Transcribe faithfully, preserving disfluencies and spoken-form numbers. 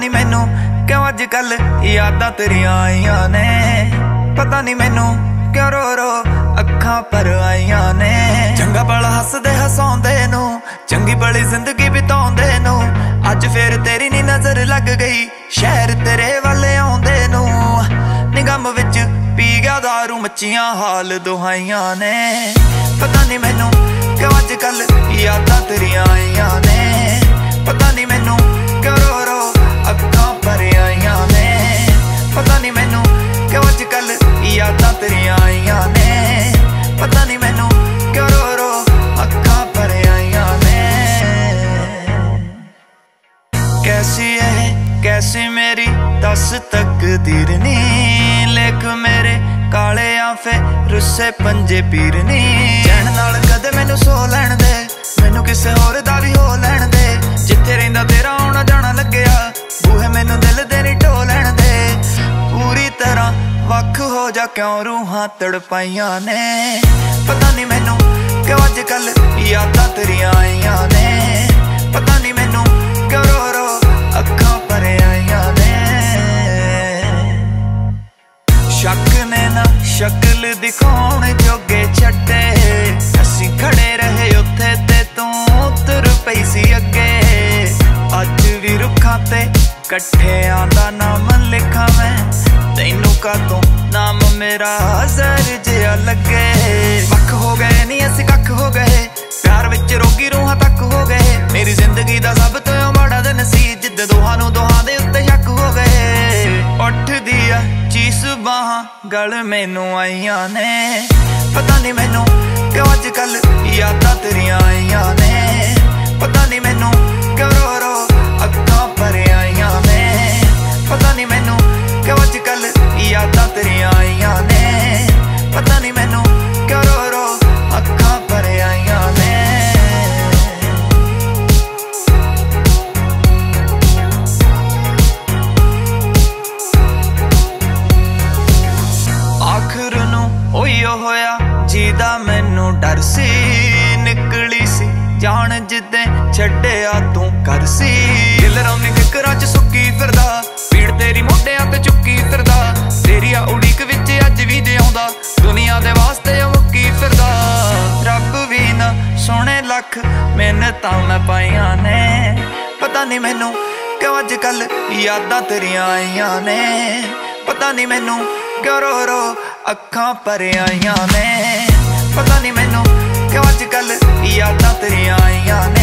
नहीं मैनू क्यों अजकल यादां तेरियां आईयां ने। पता नहीं मैनू क्यों रो रो अखां पर आईयां ने। चंगा भला हसदे हसाउंदे नू, चंगी भली जिंदगी बिताउंदे नू, अज फिर तेरी नी नजर लग गई शहर तेरे वाले आउंदे नू। निगम विच पी गया दारू मच्छियां हाल दुहाइयां ने। पता नहीं मैनू क्यों अजकल यादां तेरियां आईयां ने। पता नहीं मैनू क्यों रो रो अखां पर आईयां ने। पता नहीं मैनू क्यों अजकल यादां तेरियां आईयां ने। पता नहीं मैनू क्यों रो रो अखां पर आईयां ने। कैसी है कैसी मेरी दस तकदीर नी, लेख मेरे काले आफे रुस्से पंजे पीर नी। चैन नाल कदे मैनू सो लैण दे, मैनू किसे होर दा भी हो लैण दे। जिथे रहिंदा तेरा आउणा जाना लग्या, बूहे मैनू दिल दे नी ढो लैण दे। पूरी तरह वख हो जा क्यों रूहां तड़पाइयां ने। पता नहीं मैनू क्यों अजकल यादां तेरियां आईयां ने। पता नहीं मैनू क्यों रो रो अखां पर आईयां ने। शक ने ना शक्ल दिखाउण जोगे छड्डे, असीं खड़े रहे उत्थे ते तू तुर पई सी अगे। अज भी रुखां ते कट्ठियां दा नाम लिखां मैं, तैनू कातों नाम मेरा जहर जिहा लगे। वख हो गए नी असीं कख हो गए, प्यार विच रोगी रूहां तक हो गए। मेरी जिंदगी दा सब तो माड़ा दिन सी, जिद्द दोहां नू दोहां दे उत्ते शक हो गए। उठदी आ चीस बाहां गल मैनू आईयां ने। पता नहीं मैनू क्यों अजकल यादां तेरियां आईयां ने। पता नहीं मैनू क्यों रो रो अखां पर आईयां ने। पता नहीं मैनू क्यों अजकल यादां तेरियां आईयां ने। पता नहीं मैनू क्यों रो रो अखां पर आईयां ने। आखिर नू ओयो होया जीदा मैनू डर सी, निकली सी जान जिद्दे छड्डिया तू कर सी। दिल रौनी फिकरां च सुक्की फिरदा, पीड़ तेरी मोढियां ते चुक्की फिरदा। तेरी आ उड़ीक विच अज भी दे आउंदा, दुनिया दे वास्ते मुक्की फिरदा। रब भी ना सोने लख मिन्नतां मैं पाइयां ने। पता नहीं मैनू क्यों अजकल यादां तेरियां आईयां ने। पता नहीं मैनू क्यों रो रो अखां पर आईयां ने। पता नहीं मैनू क्यों अजकल यादां तेरियां आईयां ने।